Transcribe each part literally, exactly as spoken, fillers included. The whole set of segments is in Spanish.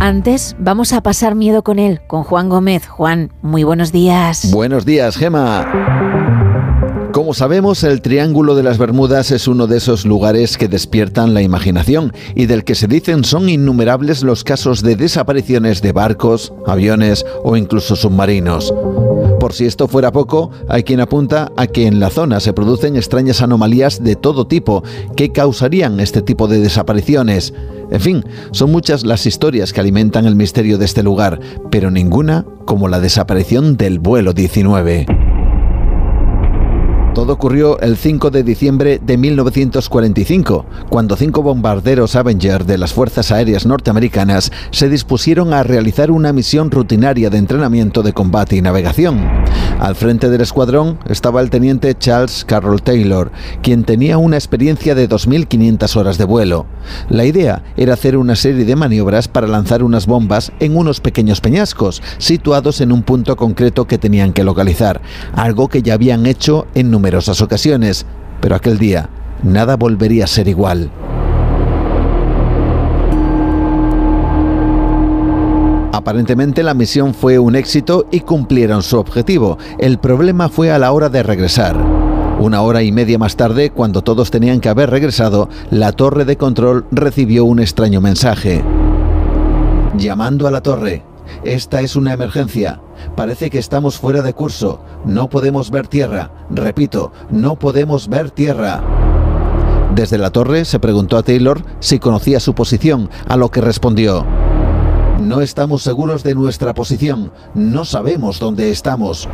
Antes vamos a pasar miedo con él, con Juan Gómez. Juan, muy buenos días. Buenos días, Gema. Como sabemos, el Triángulo de las Bermudas es uno de esos lugares que despiertan la imaginación y del que se dicen son innumerables los casos de desapariciones de barcos, aviones o incluso submarinos. Por si esto fuera poco, hay quien apunta a que en la zona se producen extrañas anomalías de todo tipo que causarían este tipo de desapariciones. En fin, son muchas las historias que alimentan el misterio de este lugar, pero ninguna como la desaparición del vuelo diecinueve. Todo ocurrió el cinco de diciembre de mil novecientos cuarenta y cinco, cuando cinco bombarderos Avenger de las Fuerzas Aéreas Norteamericanas se dispusieron a realizar una misión rutinaria de entrenamiento de combate y navegación. Al frente del escuadrón estaba el teniente Charles Carroll Taylor, quien tenía una experiencia de dos mil quinientas horas de vuelo. La idea era hacer una serie de maniobras para lanzar unas bombas en unos pequeños peñascos, situados en un punto concreto que tenían que localizar, algo que ya habían hecho en numerosas ocasiones, pero aquel día nada volvería a ser igual. Aparentemente la misión fue un éxito y cumplieron su objetivo. El problema fue a la hora de regresar. Una hora y media más tarde, cuando todos tenían que haber regresado, la torre de control recibió un extraño mensaje. Llamando a la torre. Esta es una emergencia. Parece que estamos fuera de curso. No podemos ver tierra. Repito, no podemos ver tierra. Desde la torre se preguntó a Taylor si conocía su posición, a lo que respondió: no estamos seguros de nuestra posición. No sabemos dónde estamos.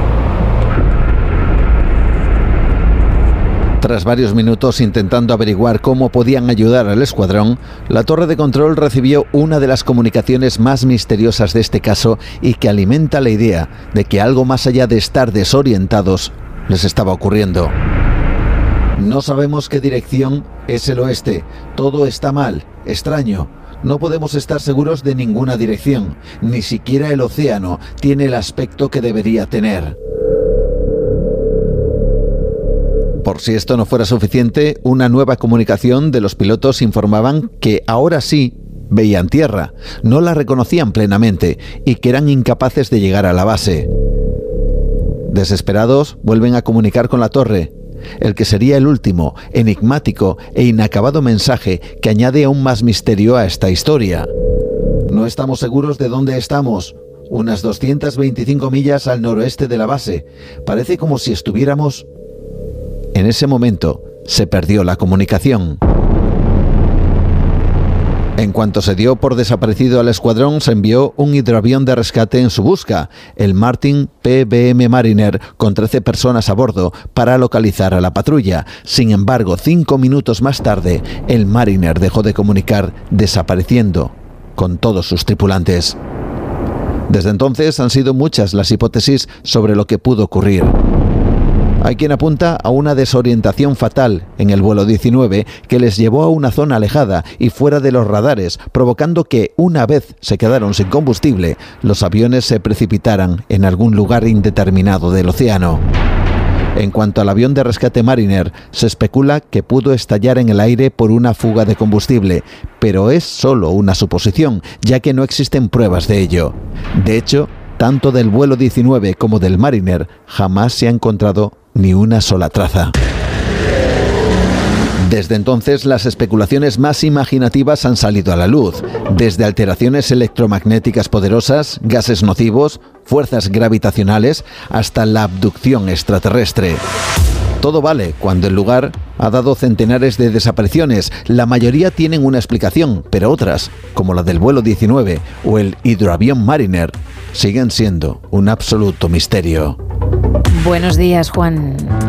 Tras varios minutos intentando averiguar cómo podían ayudar al escuadrón, la torre de control recibió una de las comunicaciones más misteriosas de este caso y que alimenta la idea de que algo más allá de estar desorientados les estaba ocurriendo. No sabemos qué dirección es el oeste. Todo está mal, extraño. No podemos estar seguros de ninguna dirección. Ni siquiera el océano tiene el aspecto que debería tener. Por si esto no fuera suficiente, una nueva comunicación de los pilotos informaban que ahora sí veían tierra, no la reconocían plenamente y que eran incapaces de llegar a la base. Desesperados, vuelven a comunicar con la torre, el que sería el último, enigmático e inacabado mensaje que añade aún más misterio a esta historia. No estamos seguros de dónde estamos. Unas doscientas veinticinco millas al noroeste de la base. Parece como si estuviéramos... En ese momento se perdió la comunicación. En cuanto se dio por desaparecido al escuadrón, se envió un hidroavión de rescate en su busca, el Martin P B M Mariner, con trece personas a bordo, para localizar a la patrulla. Sin embargo, cinco minutos más tarde, el Mariner dejó de comunicar, desapareciendo con todos sus tripulantes. Desde entonces han sido muchas las hipótesis sobre lo que pudo ocurrir. Hay quien apunta a una desorientación fatal en el vuelo diecinueve que les llevó a una zona alejada y fuera de los radares, provocando que, una vez se quedaron sin combustible, los aviones se precipitaran en algún lugar indeterminado del océano. En cuanto al avión de rescate Mariner, se especula que pudo estallar en el aire por una fuga de combustible, pero es solo una suposición, ya que no existen pruebas de ello. De hecho, tanto del vuelo diecinueve como del Mariner jamás se ha encontrado ni una sola traza. Desde entonces, las especulaciones más imaginativas han salido a la luz, desde alteraciones electromagnéticas poderosas, gases nocivos, fuerzas gravitacionales, hasta la abducción extraterrestre. Todo vale cuando el lugar ha dado centenares de desapariciones. La mayoría tienen una explicación, pero otras, como la del vuelo diecinueve o el hidroavión Mariner, siguen siendo un absoluto misterio. Buenos días, Juan.